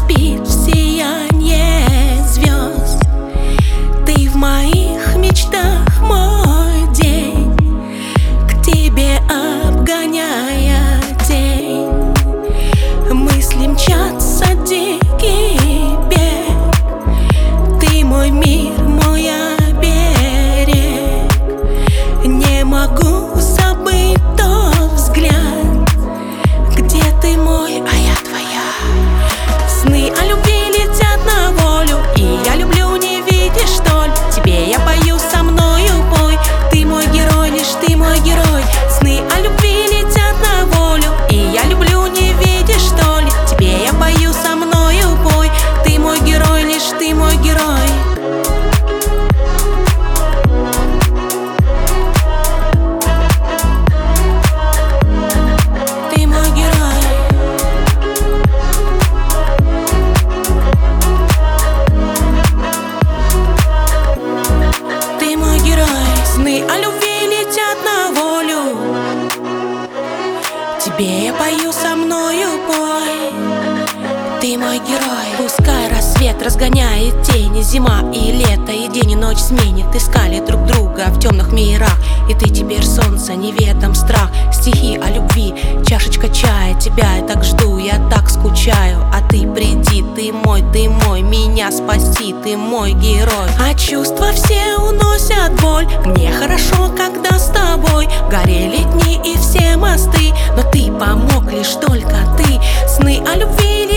спит в сиянье звезд. Ты в моих мечтах, мой день, к тебе обгоняя тень. Мысли мчатся дикий бег. Ты мой мир, мой оберег. Не могу забыть тот взгляд, где ты мой, а я твоя. Сны о любви летят на волю, и я люблю, не видишь, что ли? Тебе я пою, со мною пой. Ты мой герой, лишь ты мой герой. Сны о любви летят на волю, и я люблю, не видишь, что ли? Тебе я пою, со мною пой. Ты мой герой, лишь ты мой герой. Сны о любви летят на волю, тебе я пою, со мною пой. Ты мой герой. Пускай рассвет разгоняет тени, зима и лето, и день и ночь сменит. Искали друг друга в темных мирах, и ты теперь солнце, неведом страх. Стихи о любви, чашечка чая, тебя я так жду, я так скучаю. А ты приди, ты мой, меня спаси, ты мой герой. А чувства все уносят боль, мне хорошо, когда с тобой. Горели дни и все мосты, но ты помог, лишь только ты. Сны о любви